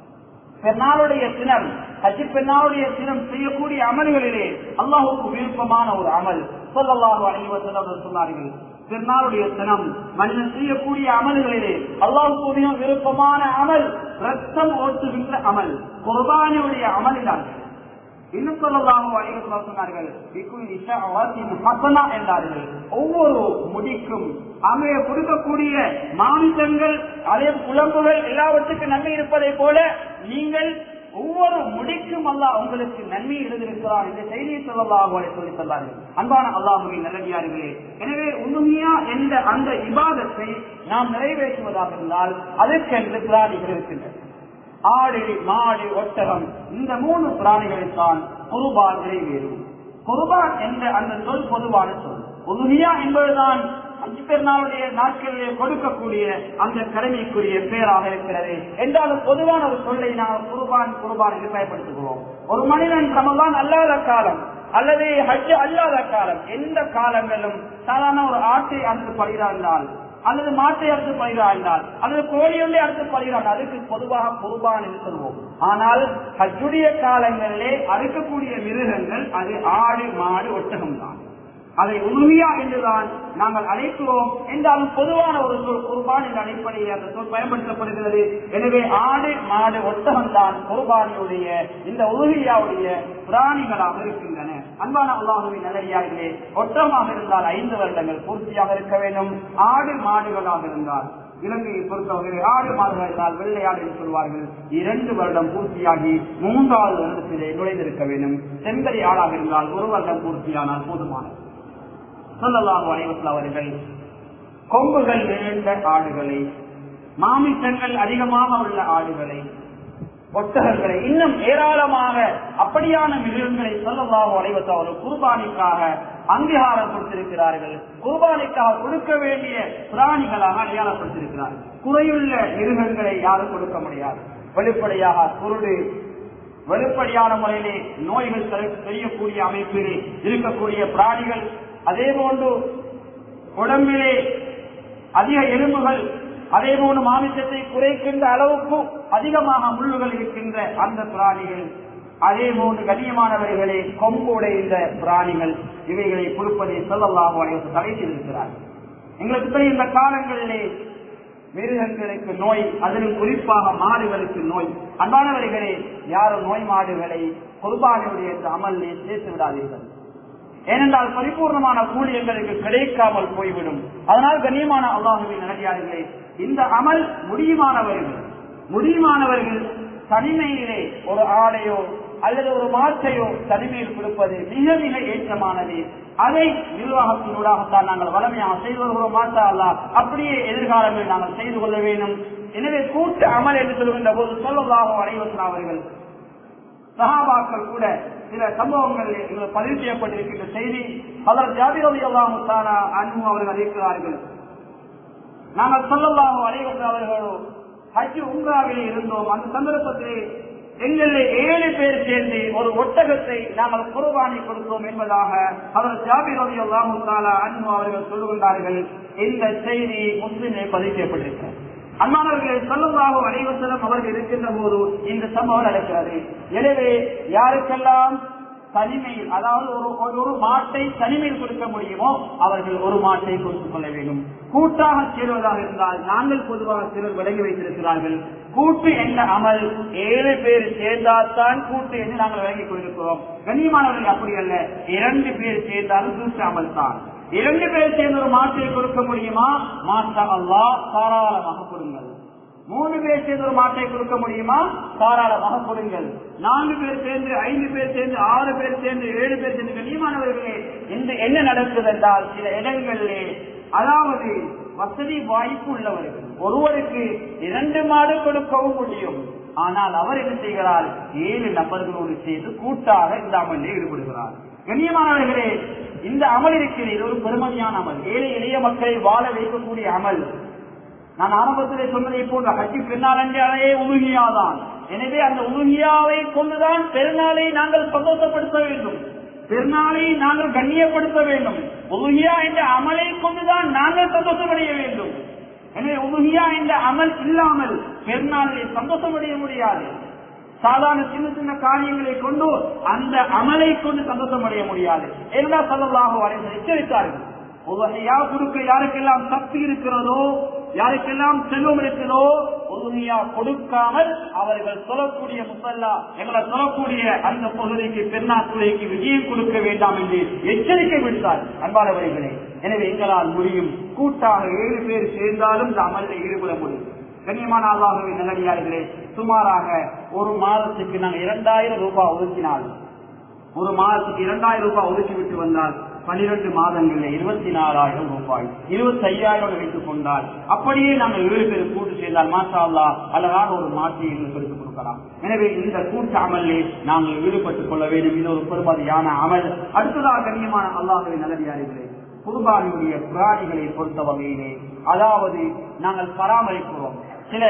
பெருநாளுடைய தினம், ஹஜ் பெருநாளுடைய தினம் செய்யக்கூடிய அமல்களிலே அல்லாஹ்வுக்கு விருப்பமான ஒரு அமல் ஸல்லல்லாஹு அலைஹி வஸல்லம் சொன்னார்கள். பெருநாளுடைய தினம் மனிதன் செய்யக்கூடிய அமல்களிலே அல்லாஹ்வுக்கு மிக விருப்பமான அமல் ரத்தம் ஓட்டுகின்ற அமல், குர்பானியுடைய அமல் என்றார்கள். இன்னும் ஸல்லல்லாஹு அலைஹி வஸல்லம் சொன்னார்கள், பிகுல்லி ஷஅவத்தின் ஹஸனா என்றார்கள். ஒவ்வொரு முடிக்கும் அமைய கொடுக்கக்கூடிய மாமிசங்கள், அதே குழம்புகள் எல்லாவற்றுக்கும் நன்மை இருப்பதை போல நீங்கள் ஒவ்வொரு முடிக்கும் அல்லாஹ் உங்களுக்கு நன்மை எழுதியிருக்கிறார் இந்த செய்தியை ஸல்லல்லாஹு அலைஹி வஸல்லம் சொன்னார்கள். அன்பான அல்லாஹ்வின் நல்லடியார்களே, எனவே உலுஹியா என்ற அந்த இபாதத்தை நாம் நிறைவேற்றுவதாக இருந்தால் அதற்கென்று பிராணிகள் இருக்கின்றன. ஆடு, மாடு, ஒட்டகம், இந்த மூணு பிராணிகளைத்தான் குர்பான் நிறைவேறும். குர்பான் என்ற அந்த சொல் பொதுவான சொல். உலுஹியா என்பதுதான் அஞ்சு பெருநாளுடைய நாட்களிலே கொடுக்கக்கூடிய அந்த கடமைக்குரிய பெயராக இருக்கிறது. என்றாலும் பொதுவான ஒரு சொல்லை நாம் குர்பான் குர்பான் என்று பயன்படுத்துகிறோம். ஒரு மனிதன் ரமலான் அல்லாத காலம் அல்லது ஹஜ் அல்லாத காலம், எந்த காலங்களும் சாதாரண ஒரு ஆட்டை அறுத்து படுகிறார்கள் அல்லது மாட்டை அறுத்து படுகிறார்கள் அல்லது கோழியுடைய அறுத்து படுகிறார்கள், அதுக்கு பொதுவாக குர்பான் என்று சொல்வோம். ஆனால் ஹஜ்ஜுடைய காலங்களிலே அறுக்கக்கூடிய மிருகங்கள் அது ஆடு, மாடு, ஒட்டகம் தான். அதை உலுஹியா என்றுதான் நாங்கள் அழைக்கிறோம். என்றாலும் பொதுவான ஒரு சொல் குர்பான் என்ற அடிப்படையில் அந்த சொல் பயன்படுத்தப்படுகிறது. எனவே ஆடு, மாடு, ஒட்டகம் தான் குர்பானியுடைய இந்த உலுஹியாவுடைய பிராணிகளாக இருக்கின்றன. அன்பான அல்லாஹ்வின் நல்லடியார்களே, ஒட்டகமாக இருந்தால் ஐந்து வருடங்கள் பூர்த்தியாக இருக்க வேண்டும். ஆடு மாடுகளாக இருந்தால், இலங்கையை பொறுத்தவரை ஆடு மாடுகள் இருந்தால் வெள்ளையாடு என்று சொல்வார்கள், இரண்டு வருடம் பூர்த்தியாகி மூன்றாவது வருடத்திலே நுழைந்திருக்க வேண்டும். செம்பரி ஆடாக இருந்தால் ஒரு வருடம் பூர்த்தியானால் போதுமானது. ஸல்லல்லாஹு அலைஹி வஸல்லம் அவர்கள் கொம்புகள் நிறைந்த ஆடுகளை, மாமிசங்கள் அதிகமாக உள்ள ஆடுகளை, ஒட்டகங்களை, இன்னும் ஏராளமாக அப்படியான மிருகங்களை ஸல்லல்லாஹு அலைஹி வஸல்லம் அவர்கள் குர்பானிக்காக அங்கீகாரம் கொடுத்திருக்கிறார்கள். குர்பானிக்காக கொடுக்க வேண்டிய பிராணிகளாக அடையாளப்படுத்தியிருக்கிறார்கள். குறையுள்ள மிருகங்களை யாரும் கொடுக்க முடியாது. வெளிப்படையாக குருடு, வெளிப்படையான முறையிலே நோய்கள் தெரியக்கூடிய அமைப்பிலே இருக்கக்கூடிய பிராணிகள், அதே போன்று உடம்பிலே அதிக எலும்புகள், அதே போன்று மாமிசத்தை குறைக்கின்ற அளவுக்கு அதிகமாக முள்ளுகள் இருக்கின்ற அந்த பிராணிகள், அதே போன்று கண்ணியமானவர்களே கொம்பு உடைந்த பிராணிகள், இவைகளை கொடுப்பதை ஸல்லல்லாஹு அலைஹி வஸல்லம் தடை செய்திருக்கிறார்கள். எங்களுக்கு இந்த காலங்களிலே மிருகங்களுக்கு நோய், அதிலும் குறிப்பாக மாடுகளுக்கு நோய். அன்பானவர்களே, யாரும் நோய் மாடுகளை குர்பானியுடைய அமலிலே சேர்த்து விடாதீர்கள். ஏனென்றால் பரிபூர்ணமான கூலி எங்களுக்கு கிடைக்காமல் போய்விடும். அதனால் கண்ணியமான அல்லாஹ்வின் நல்லடியார்களே, இந்த அமல் முடியுமானவர்கள் முடியுமானவர்கள் தனிமையிலே ஒரு ஆடையோ அல்லது ஒரு மாற்றையோ தனிமையில் கொடுப்பது மிக மிக ஏற்றமானது. அதை நிர்வாகத்தினூடாகத்தான் நாங்கள் வளமையாக செய்து வருகிறோம். மாற்றா அல்லாஹ் அப்படியே எதிர்காலங்களில் நாங்கள் செய்து கொள்ள வேண்டும். எனவே கூட்டு அமல் என்று சொல்கின்ற போது ஸல்லல்லாஹு அலைஹி வஸல்லம் அவர்கள், சஹாபாக்கள் கூட சில சம்பவங்களில் பதிவு செய்யப்பட்டிருக்கின்ற செய்தி ஹஜ்ரத் ஜாபிர் ரலியல்லாஹு தஆலா அன்ஹு அவர்கள் அறிவிக்கிறார்கள், நாங்கள் ஸல்லல்லாஹு அலைஹி வஸல்லம் அவர்களோ ஹஜ் உம்ராவிலே இருந்தோம். அந்த சந்தர்ப்பத்திலே எங்களிலே ஏழு பேர் சேர்ந்து ஒரு ஒட்டகத்தை நாங்கள் குர்பானி கொடுத்தோம் என்பதாக ஹஜ்ரத் ஜாபிர் ரலியல்லாஹு தஆலா அன்ஹு அவர்கள் சொல்லுகின்றார்கள். இந்த செய்தி முஸ்லிமிலே பதிவு செய்யப்பட்டிருக்கிறது. அன்பானவர்களே, ஸல்லல்லாஹு அலைஹி வஸல்லம் அவர்கள் இருக்கின்ற போது இந்த சம்பவம் நடக்கிறது. எனவே யாருக்கெல்லாம் தனிமையில், அதாவது ஒரு ஒரு மாட்டை தனிமையில் கொடுக்க முடியுமோ அவர்கள் ஒரு மாட்டை கொடுத்துக் கொள்ள வேண்டும். கூட்டாக சேருவதாக இருந்தால், நாங்கள் பொதுவாக சிலர் விளங்கி வைத்திருக்கிறார்கள், கூட்டு என்ற அமல் ஏழு பேர் சேர்ந்தால்தான் கூட்டு என்று நாங்கள் விளங்கிக் கொண்டிருக்கிறோம். கண்ணியமானவர்கள் அப்படி அல்ல, இரண்டு பேர் சேர்ந்தாலும் கூட்டு அமல் தான். இரண்டு பேர் சேர்ந்த ஒரு மாட்டை கொடுக்க முடியுமா? மாஷா அல்லாஹ் தாராளமாக கொடுங்கள். மூணு பேர் சேர்ந்து ஒரு மாட்டை கொடுக்க முடியுமா? தாராளமாக கொடுங்கள். நான்கு பேர் சேர்ந்து, ஐந்து பேர் சேர்ந்து, ஆறு பேர் சேர்ந்து, ஏழு பேர் சேர்ந்து, கண்ணியமானவர்களே, இன்று என்ன நடக்குது என்றால் சில இடங்களிலே, அதாவது வசதி வாய்ப்பு உள்ளவர்கள் ஒருவருக்கு இரண்டு மாடு கொடுக்கவும் முடியும். ஆனால் அவர் என்ன செய்கிறார்? ஏழு நபர்களோடு சேர்ந்து கூட்டாக இந்த அமலில் ஈடுபடுகிறார். கண்ணியமானவர்களே, இந்த அமல் இருக்கிறது, இது ஒரு பெருமதியான அமல், ஏழை எளிய மக்களை வாழ வைக்கக்கூடிய அமல். நான் ஆரம்பத்திலே சொன்னதை போன்ற ஹஜ்ஜி பெருநாள் என்றாலே உலுகியாதான். எனவே அந்த உலுகியாவை கொண்டுதான் பெருநாளை நாங்கள் சந்தோஷப்படுத்த வேண்டும், பெருநாளை நாங்கள் கண்ணியப்படுத்த வேண்டும். உலுகியா என்ற அமலை கொண்டுதான் நாங்கள் சந்தோஷமடைய வேண்டும். எனவே உலுகியா என்ற அமல் இல்லாமல் பெருநாளை சந்தோஷமடைய முடியாது. சாதாரண சின்ன சின்ன காரியங்களை கொண்டு அந்த அமலை கொண்டு சந்தோஷம் அடைய முடியாது. எல்லா ஸல்லல்லாஹு அலைஹி வஸல்லம் எச்சரித்தார்கள். உதுஹியா கொடுக்க யாருக்கெல்லாம் சக்தி இருக்கிறதோ, யாருக்கெல்லாம் செல்வம் இருக்கிறதோ, உதுஹியா கொடுக்காமல் அவர்கள் சொல்லக்கூடிய முசல்லா, எங்களை சொல்லக்கூடிய அந்த பகுதிக்கு பெருநாத்துறைக்கு விஜயம் கொடுக்க வேண்டாம் என்று எச்சரிக்கை விடுத்தார். அன்பானவர்களே, எனவே எங்களால் முடியும், கூட்டாக ஏழு பேர் சேர்ந்தாலும் இந்த அமலில் ஈடுபட முடியும். கண்ணியமான அல்லாஹ்வின் நல்லடியார்களே, சுமாராக ஒரு மாதத்துக்கு நாங்கள் இரண்டாயிரம் ரூபாய் ஒதுக்கினால், ஒரு மாதத்துக்கு இரண்டாயிரம் ரூபாய் ஒதுக்கி விட்டு வந்தால் பனிரெண்டு மாதங்களில் இருபத்தி நாலாயிரம் ரூபாய், இருபத்தி ஐயாயிரம் வைத்துக் கொண்டால், அப்படியே நாங்கள் ஏழு பேர் கூட்டு சேர்ந்தால் மாஷா அல்லாஹ் அழகான ஒரு மாற்றியை எங்களுக்கு கொடுக்கலாம். எனவே இந்த கூட்டு அமலிலே நாங்கள் ஈடுபட்டுக் கொள்ள வேண்டும். இது ஒரு பெருமதியான அமல். அடுத்ததாக கண்ணியமான அல்லாஹ்வின் நல்லடியார்களே, குர்பானியுடைய பிராணிகளை பொறுத்த வகையிலே, அதாவது நாங்கள் பராமரிக்கிறோம். சில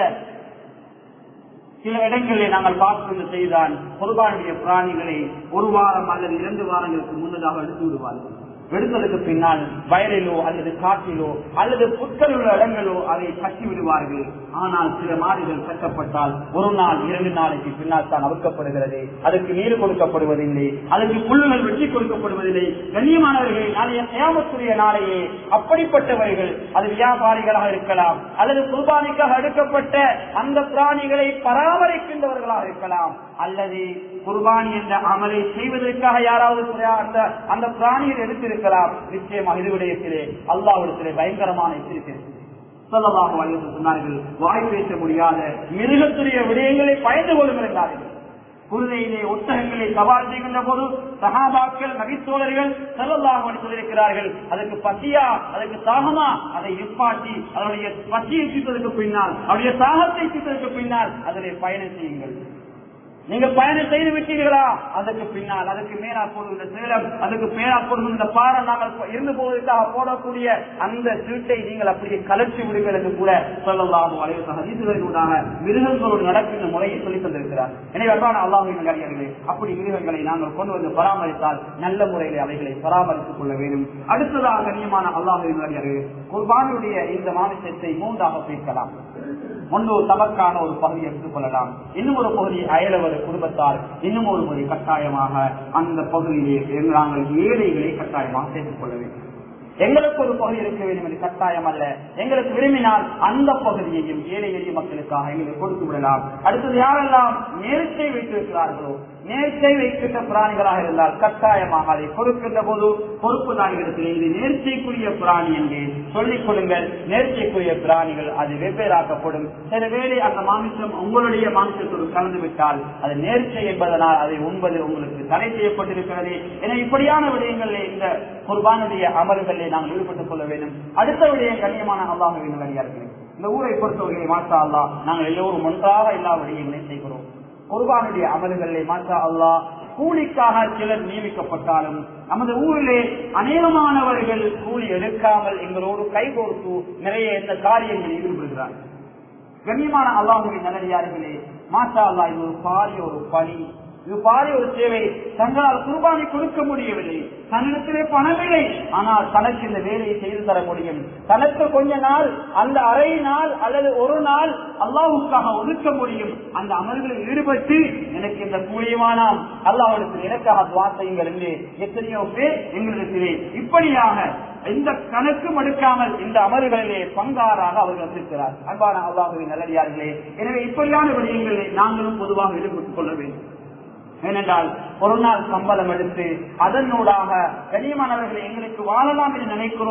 சில இடங்களில் நாங்கள் பார்த்து செய்தான் குர்பானியுடைய பிராணிகளை ஒரு வாரம் அல்லது இரண்டு வாரங்களுக்கு முன்னதாக எடுத்து விடுவார்கள். எடுத்ததுக்கு பின்னால் வயலிலோ அல்லது காட்டிலோ அல்லது புற்கள் உள்ள இடங்களோ அதை கட்டி விடுவார்கள். ஆனால் சில மாடுகள் கட்டப்பட்டால் ஒரு நாள் இரண்டு நாளைக்கு பின்னால் தான் அவுக்கப்படுகிறது. அதுக்கு நீர் கொடுக்கப்படுவதில்லை, அதுக்கு புல்லுகள் வெட்டி கொடுக்கப்படுவதில்லை. கண்ணியமானவர்களை, நாளைய கியாமத்துடைய நாளையே அப்படிப்பட்டவர்கள், அது வியாபாரிகளாக இருக்கலாம் அல்லது குர்பானிக்காக எடுக்கப்பட்ட அந்த பிராணிகளை பராமரிக்கின்றவர்களாக இருக்கலாம், அல்லது குர்பானி என்ற அமலை செய்வதற்காக யாராவது அந்த பிராணிகள் எடுத்திருக்கலாம். நிச்சயமாக இது விடயத்திலே அல்லாஹ்விடத்திலே பயங்கரமான எச்சரிக்கை ஸல்லல்லாஹு அலைஹி வஸல்லம் சொன்னார்கள், வாய் பேச முடியாத மிருகத்துடைய விடயங்களை பயந்து கொள்ளுங்கள் என்றார்கள். குதிரையிலே ஒட்டகங்களை சவாரி செய்கின்ற போது சஹாபாக்கள் நபித்தோழர்கள் ஸல்லல்லாஹு அலைஹி வஸல்லம் சொல்லியிருக்கிறார்கள், அதற்கு பசியா, அதற்கு தாகமா, அதை நிப்பாட்டி அதனுடைய பசியை தீர்த்ததற்கு பின்னால், அவருடைய தாகத்தை தீர்த்ததற்கு பின்னால் அதிலே பயணம் செய்யுங்கள். நீங்கள் பயணம் செய்து விட்டீர்களா, அதற்கு பின்னால் அதற்கு மேலா போடுகின்ற சேலம், அதுக்கு மேலா போடுகின்ற பாறை, நாங்கள் இருந்து போவதற்காக போடக்கூடிய அந்த சீட்டை நீங்கள் அப்படியே கலற்றி விடுங்கள் என்று கூட ஸல்லல்லாஹு அலைஹி வஸல்லம் ஹதீஸ்களினூடாக மிருகங்களோடு நடக்கின்ற முறையை சொல்லித் தந்திருக்கிறார். எனவே அன்பான அல்லாஹ்வின் நல்லடியார்களே, அப்படி மிருகங்களை நாங்கள் கொண்டு வந்து பராமரித்தால் நல்ல முறையில் அவைகளை பராமரித்துக் கொள்ள வேண்டும். அடுத்ததாக கண்ணியமான அல்லாஹ்வின் நல்லடியார்களே, குர்பானியுடைய இந்த மாமிசத்தை மூன்றாக பிரிக்கலாம். ஒன்று தமக்கான ஒரு பகுதியை எடுத்துக் கொள்ளலாம், இன்னும் ஒரு பகுதி அயலவர் குடும்பத்தார், இன்னும் ஒரு பகுதி கட்டாயமாக அந்த பகுதியிலே நாங்கள் ஏழைகளை கட்டாயமாக சேர்த்துக் கொள்ள வேண்டும். எங்களுக்கு ஒரு பகுதி இருக்க வேண்டும் என்று கட்டாயம் அல்ல. எங்களுக்கு விரும்பினால் அந்த பகுதியையும் ஏழை எளிய மக்களுக்காக எங்களுக்கு கொடுத்து விடலாம். அடுத்தது யாரெல்லாம் நேர்ச்சை வைத்திருக்கிறார்களோ, நேர்ச்சை வைக்கின்ற பிராணிகளாக இருந்தால் கட்டாயமாக அதை கொடுக்கின்ற போது பொறுப்புதாரிகளிடத்திலே இது நேர்ச்சைக்குரிய பிராணி என்று சொல்லிக் கொள்ளுங்கள். நேர்ச்சைக்குரிய பிராணிகள் அது வெவ்வேறாக்கப்படும். சில வேளை அந்த மாமிசம் உங்களுடைய மாமிசத்தோடு கலந்து விட்டால் அது நேர்ச்சை என்பதனால் அதை உண்பது உங்களுக்கு தடை செய்யப்பட்டிருக்கிறது. என இப்படியான விடயங்களில் இந்த குர்பானுடைய அமல்களில் நாங்கள் ஈடுபட்டுக் கொள்ள வேண்டும். அடுத்த விடயம் கண்ணியமான அல்லாஹ்வின் நல்லடியார்களே, இந்த ஊரை பொறுத்தவரை மாஷா அல்லாஹ் நாங்கள் எல்லோரும் ஒன்றாக எல்லா விடயங்களையும் செய்கிறோம். குர்பானுடைய அமல்களிலே மாஷா அல்லாஹ் கூலிக்காக சிலர் நியமிக்கப்பட்டாலும் நமது ஊரிலே அநேகமானவர்கள் கூலி எடுக்காமல் எங்களோடு கைகோர்த்து நிறைய இந்த காரியங்களில் ஈடுபடுகிறார்கள். கண்ணியமான அல்லாஹ்வின் நல்லடியார்களே, மாஷா அல்லாஹ் இது ஒரு பாரிய ஒரு பணி, இது பாரிய ஒரு சேவை. தங்களால் குர்பானி கொடுக்க முடியவில்லை, தன்னிடத்திலே பணமில்லை, ஆனால் தனக்கு இந்த வேலையை செய்து தர முடியும். தனக்கு கொஞ்ச நாள், அந்த அரை நாள் அல்லது ஒரு நாள் அல்லாஹ்வுக்காக ஒதுக்க முடியும். அந்த அமல்களில் ஈடுபட்டு எனக்கு இந்த கூலியமானாம் அல்லாஹ்விடத்தில் எனக்காக துஆ செய்யுங்கள் என்று எத்தனையோ பேர் எங்களிடத்திலே இப்படியாக எந்த கணக்கும் எடுக்காமல் இந்த அமல்களிலே பங்காராக அவர்கள் இருக்கிறார். அன்பான அல்லாஹ்வின் நல்லடியார்களே, எனவே இப்படியான விடயங்களை நாங்களும் பொதுவாக ஈடுபட்டுக் கொள்ள வேண்டும். ஏனென்றால் ஒரு நாள் சம்பளம் எடுத்து அதனூடாக கண்ணியமானவர்களை எங்களுக்கு வாழலாம் என்று நினைக்கிறோம்.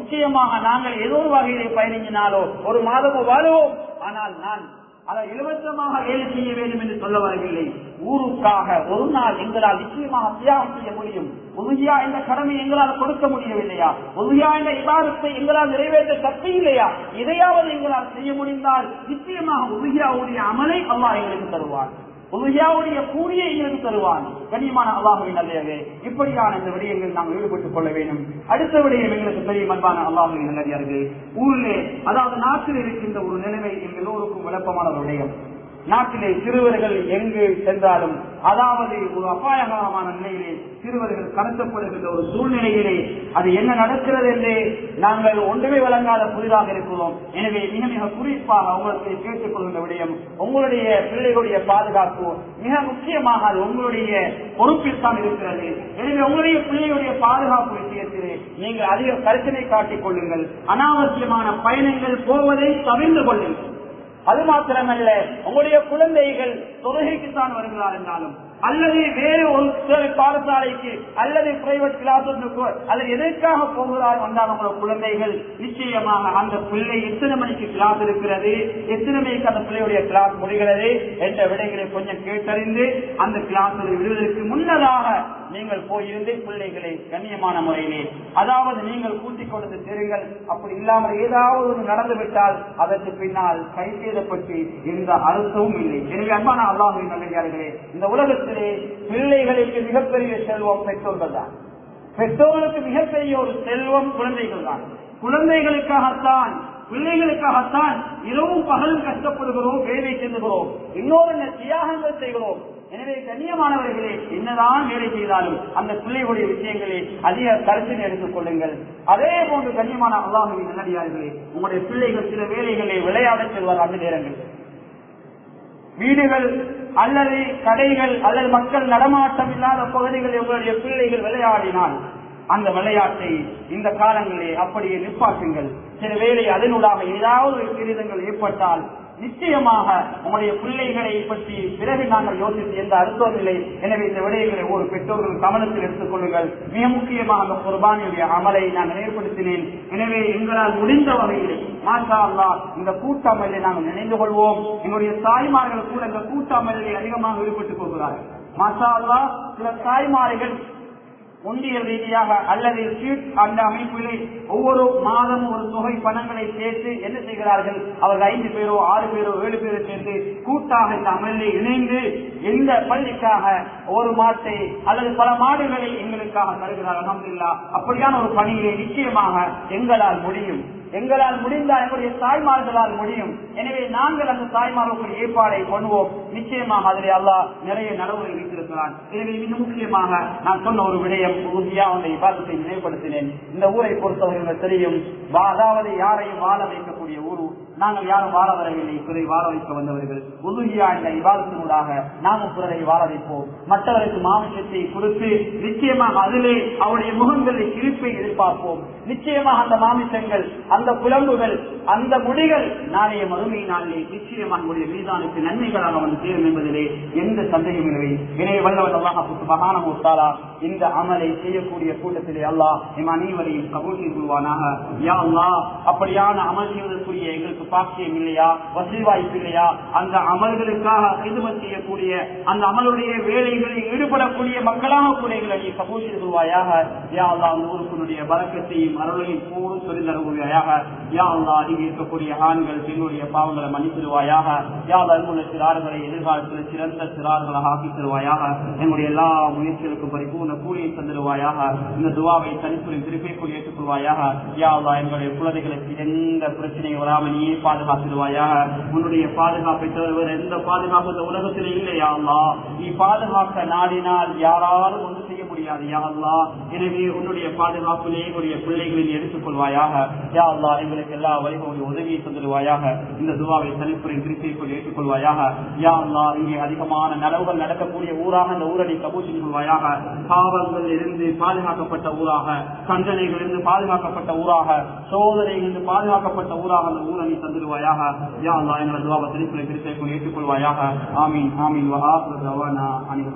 நிச்சயமாக நாங்கள் ஏதோ ஒரு வகையிலே பயணிச்சினாலோ ஒரு மாதமோ வாழுவோம். ஆனால் நான் அதை இலவசமாக வேலை செய்ய வேண்டும் என்று சொல்ல வரவில்லை. ஊருக்காக ஒரு நாள் எங்களால் நிச்சயமாக தியாகம் செய்ய முடியும். உறுதியா இந்த கடமை எங்களால் கொடுக்க முடியவில்லையா? உறுதியா இந்த இபாதத்தை எங்களால் நிறைவேற்ற சக்தி இல்லையா? இதையாவது எங்களால் செய்ய முடிந்தால் நிச்சயமாக உறுதியாவுடைய அமலை அல்லாஹ் எங்களுக்கு தருவான். உறுதியாவுடைய கூலியை எங்களுக்கு தருவான். கண்ணியமான அல்லாஹ்வின் நல்லவே, இப்படியான இந்த விடயங்கள் நாம் ஈடுபட்டுக் கொள்ள வேண்டும். அடுத்த விடயம் எங்களுக்கு பெரிய அன்பான அல்லாஹ்வின் நல்லடியார்களே, ஊரிலே அதாவது நாட்டில் இருக்கின்ற ஒரு நிலைமை எங்கள் எல்லோருக்கும் விளப்பமான ஒரு விடயம். நாட்டிலே சிறுவர்கள் எங்கு சென்றாலும் அதாவது ஒரு அபாயகரமான நிலையிலே சிறுவர்கள் கடத்தப்படுகின்ற ஒரு சூழ்நிலையிலே அது என்ன நடக்கிறது என்றே நாங்கள் ஒன்றுமே வழங்காத புதிதாக இருக்கிறோம். எனவே மிக மிக குறிப்பாக உங்களுக்கு கேட்டுக் கொள்கின்ற விடயம், உங்களுடைய பிள்ளைகளுடைய பாதுகாப்பு மிக முக்கியமாக அது உங்களுடைய பொறுப்பில் தான் இருக்கிறது. எனவே உங்களுடைய பிள்ளைகளுடைய பாதுகாப்பு விஷயத்திலே நீங்கள் அதிக கருத்தினை காட்டிக் கொள்ளுங்கள். அனாவசியமான பயணங்கள் போவதை தவிர்த்து கொள்ளுங்கள். அது மாத்திரமல்ல, உங்களுடைய குழந்தைகள் தொழுகைக்குத்தான் வருகிறார் என்றாலும் அல்லது வேறு ஒரு பாடசாலைக்கு அல்லது பிரைவேட் கிளாஸுக்கு அல்லது எதற்காக போகிறார் என்றால் உங்களோட குழந்தைகள் நிச்சயமாக அந்த பிள்ளை எத்தனை மணிக்கு கிளாஸ் இருக்கிறது, எத்தனை மணிக்கு அந்த பிள்ளையுடைய கிளாஸ் முடிகிறது என்ற விடைகளை கொஞ்சம் கேட்டறிந்து அந்த கிளாஸில் விடுவதற்கு முன்னதாக நீங்கள் போயிருந்து பிள்ளைகளை கண்ணியமான முறையிலே அதாவது நீங்கள் கூட்டிக் கொண்டு சேருங்கள். அப்படி இல்லாமல் ஏதாவது ஒன்று நடந்துவிட்டால் அதற்கு பின்னால் கை செய்தப்பட்டு எந்த அர்த்தமும் இல்லை. எனவே அன்பான அல்லாஹ்வின் நல்லடியார்களே, இந்த உலகத்திலே பிள்ளைகளுக்கு மிகப்பெரிய செல்வம் பெற்றோர்கள் தான். பெற்றோர்களுக்கு மிகப்பெரிய ஒரு செல்வம் குழந்தைகள் தான். குழந்தைகளுக்காகத்தான் பிள்ளைகளுக்காகத்தான் இரவும் பகலும் கஷ்டப்படுகிறோம், வேலை செல்லுகிறோம், இன்னொரு தியாகங்கள் செய்கிறோம். எனவே கண்ணியமானவர்களே, என்னதான் வேலை செய்தாலும் அந்த பிள்ளைகளுடைய விஷயங்களை அதிக கருத்தினை எடுத்துக் கொள்ளுங்கள். அதே போன்று கண்ணியமான அல்லாஹ்வின் நல்லடியார்களே, உங்களுடைய பிள்ளைகள் சில வேலைகளை விளையாட செல்வார். அந்த நேரங்கள் வீடுகள் அல்லது கடைகள் அல்லது மக்கள் நடமாட்டம் இல்லாத பகுதிகளில் உங்களுடைய பிள்ளைகள் விளையாடினால் அந்த விளையாட்டை இந்த காலங்களே அப்படியே நிப்பாட்டுங்கள். சில வேளை அதனூடாக ஏதாவது விபரீதங்கள் ஏற்பட்டால் நிச்சயமாக உங்களுடைய பிள்ளைகளை பற்றி பிறகு நாங்கள் யோசித்து எந்த அர்த்தம் இல்லை. எனவே இந்த விடயங்களை ஒரு பெற்றோர்கள் கவனத்தில் எடுத்துக் கொள்ளுங்கள். மிக முக்கியமாக அந்த குர்பானியுடைய அமலை நான் ஏற்படுத்தினேன். எனவே எங்களால் முடிந்த வகையிலே மாஷா அல்லாஹ் இந்த கூட்டமலை நாங்கள் நினைந்து கொள்வோம். எங்களுடைய தாய்மார்கள் கூட இந்த கூட்டமலையை அதிகமாக ஈடுபட்டுக் கொள்கிறார்கள். மாஷா அல்லாஹ் சில தாய்மார்கள் ஒன்றிய ரீதியாக அல்லது அந்த அமைப்பிலே ஒவ்வொரு மாதமும் ஒரு தொகை பணங்களை சேர்த்து என்ன செய்கிறார்கள், அவர்கள் ஐந்து பேரோ ஆறு பேரோ ஏழு பேரோ சேர்ந்து கூட்டாக இந்த அமலிலே இணைந்து எந்த பள்ளிக்காக ஒரு மாட்டை அல்லது பல மாடுகளை எங்களுக்காக தருகிறார்கள். அல்ஹம்துலில்லாஹ், அப்படியான ஒரு பணியை நிச்சயமாக எங்களால் முடியும். எங்களால் முடிந்தால் எங்களுடைய தாய்மார்களால் முடியும். எனவே நாங்கள் அந்த தாய்மார்களுக்கு ஏற்பாடை பண்ணுவோம். நிச்சயமாக அதிலே அல்லாஹ் நிறைய நலவுகளை வைத்திருக்கிறான். எனவே மிக முக்கியமாக நான் சொன்ன ஒரு விடயம் உறுதியா அந்த இபாதத்தை நினைவுபடுத்தினேன். இந்த ஊரை பொறுத்தவர்கள் தெரியும், அதாவது யாரையும் வாழ வைக்கக்கூடிய ஊரு. நாங்கள் யாரும் வாழ வரவில்லை, பிறரை வாழ வைக்க வந்தவர்கள். உறுதியா இந்த இபாதத்தினூடாக நாமும் பிறரை வாழ வைப்போம். மற்றவருக்கு மாமிசத்தை கொடுத்து நிச்சயமாக அதிலே அவருடைய முகங்களில் கிழிப்பை எதிர்பார்ப்போம். நிச்சயமாக அந்த மாமிசங்கள், அந்த புலம்புகள், அந்த முடிகள் நாளைய மறுமை நாளிலே நிச்சயமாக நம்முடைய மீதானுக்கு நன்மைகளாக வந்து சேரும் என்பதிலே எந்த சந்தேகம் இல்லை. எனவே வல்லவன் அல்லாஹ் சுப்ஹானஹு வ தஆலா இந்த அமலை செய்யக்கூடிய கூட்டத்திலே அல்லாஹ் நம் அனைவரையும் கபூல் செய்வானாக. யா அல்லாஹ், அப்படியான அமல் செய்வதற்குரிய எங்களுக்கு பாக்கியம் இல்லையா, வசதி வாய்ப்பு இல்லையா, அந்த அமல்களுக்காக ஹிதுமத் செய்யக்கூடிய அந்த அமலுடைய வேலைகளில் ஈடுபடக்கூடிய மக்களாக கூட எங்களை நீ கபூல் செய்வாயாக. யா அல்லாஹ், அந்த ஊருக்குடைய பரக்கத்தையும் அருளையும் கூறு சொல்லி தருவாயாக. யா அல்லாஹ், இங்கே இருக்கக்கூடிய ஆண்கள் பெண்ணுடைய பாவங்களை மன்னித்திருவாயாக. யா அல்லாஹ், எங்களுடைய சிறார்களை எதிர்காலத்தில் சிறந்த சிறார்களாக ஆக்கி தருவாயாக. எங்களுடைய எல்லா முயற்சிகளுக்கும் பரிபூர்ண கூலியை தந்திருவாயாக. இந்த துவாவை தனித்துறை திருப்பிக்குள் ஏற்றுக்கொள்வாயாக. யா அல்லாஹ், எங்களுடைய குழந்தைகளுக்கு எந்த பிரச்சனையும் வராமல் நீயே பாதுகாத்திருவாயாக. உன்னுடைய பாதுகாப்பை தவிர எந்த பாதுகாப்பு இந்த உலகத்திலே இல்லை. யா அல்லாஹ், நீ பாதுகாக்க நாடினால் யாராலும் ஒன்று செய்ய முடியாது. யா அல்லாஹ், எனவே உன்னுடைய பாதுகாப்பிலே எங்களுடைய பிள்ளைகளில் எடுத்துக்கொள்வாயாக. யா அல்லாஹ், எங்களுக்கு எல்லா வழிகளுடைய உதவியை தந்துடுவாயாக. இந்த துவாவை தனிப்புரை திருப்பிக்குள் ஏற்றுக்கொள்வாயாக. யா அல்லாஹ், இங்கே அதிகமான நலவுகள் நடக்கக்கூடிய ஊராக இந்த ஊரை கபூல் செய்து கொள்வாயாக. பாவங்கள் இருந்து பாதுகாக்கப்பட்ட ஊராக, தண்டனைகள் இருந்து பாதுகாக்கப்பட்ட ஊராக, சோதனைகள் இருந்து பாதுகாக்கப்பட்ட ஊராக அந்த ஊரை தந்துடுவாயாக. யா அல்லாஹ், எங்களது துவாவை தனிப்புரை திருப்பிக்குள் ஏற்றுக்கொள்வாயாக. ஆமீன் ஆமீன். வஹாஃபிரு தவானா அனில்